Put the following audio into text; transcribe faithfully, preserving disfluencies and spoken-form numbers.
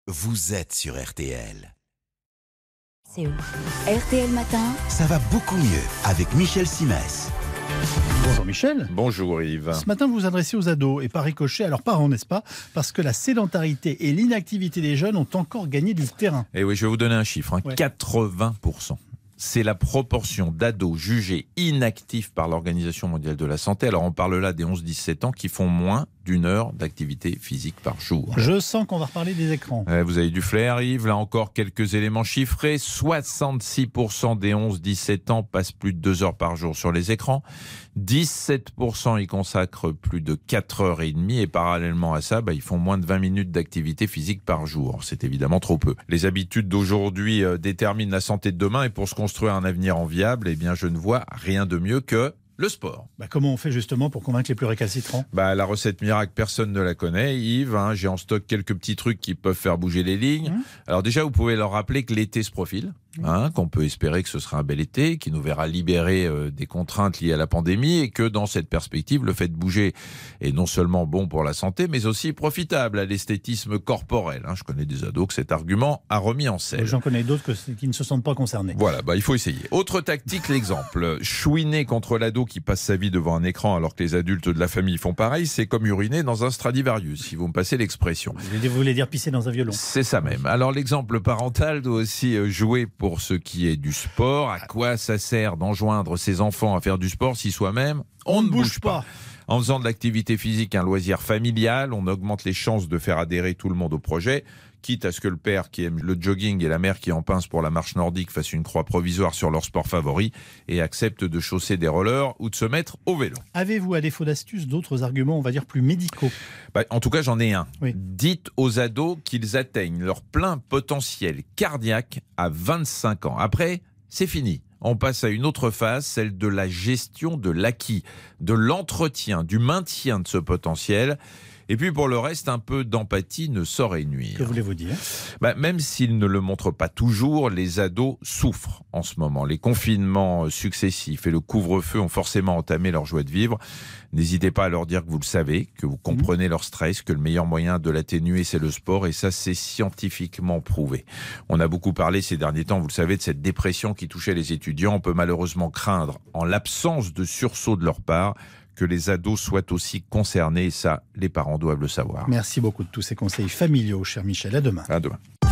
Vous êtes sur R T L. C'est eux. R T L Matin. Ça va beaucoup mieux avec Michel Simès. Bonjour Michel. Bonjour Yves. Ce matin, vous vous adressez aux ados et par ricochet, alors parents, n'est-ce pas? Parce que la sédentarité et l'inactivité des jeunes ont encore gagné du terrain. Et oui, je vais vous donner un chiffre, hein, Ouais. quatre-vingts pour cent. C'est la proportion d'ados jugés inactifs par l'Organisation mondiale de la santé. Alors on parle là des onze dix-sept ans qui font moins d'une heure d'activité physique par jour. Je sens qu'on va reparler des écrans. Euh, Vous avez du flair, Yves. Là encore, quelques éléments chiffrés. soixante-six pour cent des onze dix-sept ans passent plus de deux heures par jour sur les écrans. dix-sept pour cent y consacrent plus de quatre heures trente. Et parallèlement à ça, bah, ils font moins de vingt minutes d'activité physique par jour. C'est évidemment trop peu. Les habitudes d'aujourd'hui euh, déterminent la santé de demain. Et pour se construire un avenir enviable, eh bien, je ne vois rien de mieux que le sport. Bah, comment on fait justement pour convaincre les plus récalcitrants? Bah, la recette miracle, personne ne la connaît, Yves. Hein, j'ai en stock quelques petits trucs qui peuvent faire bouger les lignes. Mmh. Alors déjà, vous pouvez leur rappeler que l'été se profile, hein, qu'on peut espérer que ce sera un bel été, qui nous verra libérer euh, des contraintes liées à la pandémie, et que dans cette perspective, le fait de bouger est non seulement bon pour la santé, mais aussi profitable à l'esthétisme corporel. Hein. Je connais des ados que cet argument a remis en selle. J'en connais d'autres que- qui ne se sentent pas concernés. Voilà, bah, il faut essayer. Autre tactique, l'exemple. Chouiner contre l'ado qui passe sa vie devant un écran alors que les adultes de la famille font pareil, c'est comme uriner dans un Stradivarius, si vous me passez l'expression. Vous voulez dire pisser dans un violon? C'est ça même. Alors l'exemple parental doit aussi euh, jouer pour ce qui est du sport. À quoi ça sert d'enjoindre ses enfants à faire du sport si soi-même on, ne bouge pas? En faisant de l'activité physique un loisir familial, on augmente les chances de faire adhérer tout le monde au projet, quitte à ce que le père qui aime le jogging et la mère qui en pince pour la marche nordique fassent une croix provisoire sur leur sport favori et acceptent de chausser des rollers ou de se mettre au vélo. Avez-vous, à défaut d'astuces, d'autres arguments, on va dire, plus médicaux? Bah, en tout cas, j'en ai un. Oui. Dites aux ados qu'ils atteignent leur plein potentiel cardiaque à vingt-cinq ans. Après, c'est fini. On passe à une autre phase, celle de la gestion de l'acquis, de l'entretien, du maintien de ce potentiel. Et puis pour le reste, un peu d'empathie ne saurait nuire. Que voulez-vous dire? Bah, même s'ils ne le montrent pas toujours, les ados souffrent en ce moment. Les confinements successifs et le couvre-feu ont forcément entamé leur joie de vivre. N'hésitez pas à leur dire que vous le savez, que vous comprenez leur stress, que le meilleur moyen de l'atténuer, c'est le sport. Et ça, c'est scientifiquement prouvé. On a beaucoup parlé ces derniers temps, vous le savez, de cette dépression qui touchait les étudiants. On peut malheureusement craindre, en l'absence de sursaut de leur part, que les ados soient aussi concernés. Et ça, les parents doivent le savoir. Merci beaucoup de tous ces conseils familiaux, cher Michel. À demain. À demain.